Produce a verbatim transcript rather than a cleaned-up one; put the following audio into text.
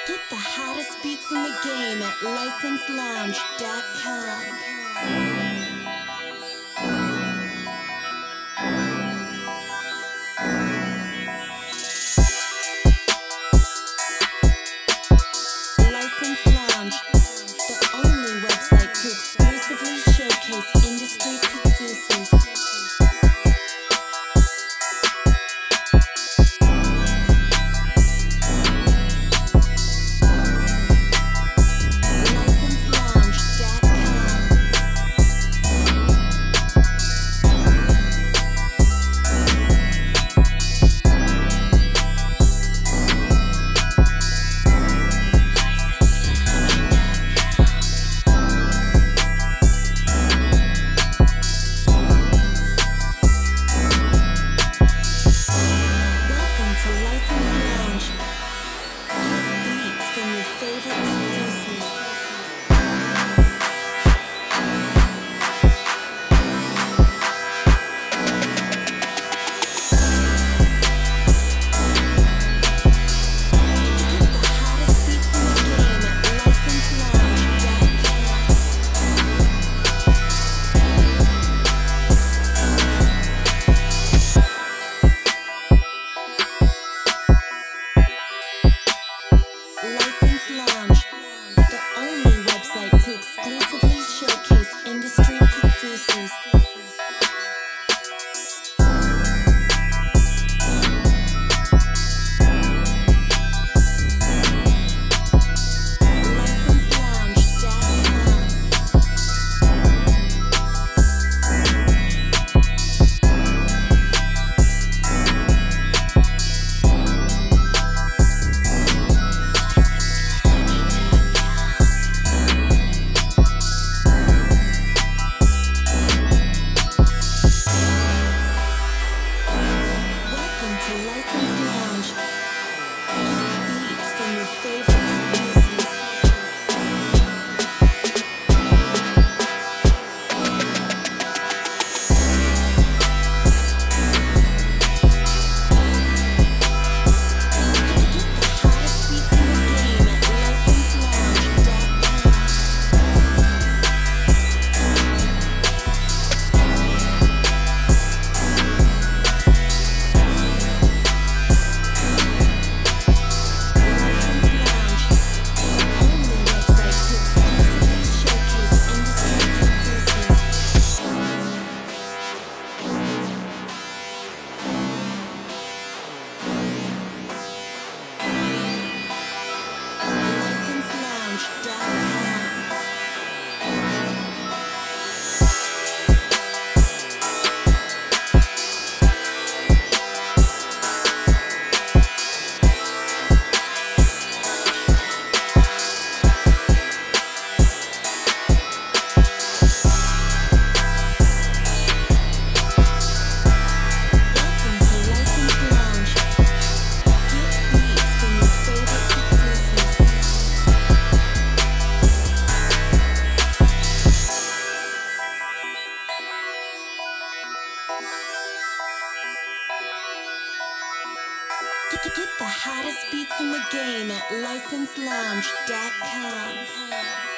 Get the hottest beats in the game at license lounge dot com. License Lounge, the only website to exclusively showcase industry producers. License Lounge, the only website to exclusively showcase industry producers. Get the hottest beats in the game at license lounge dot com.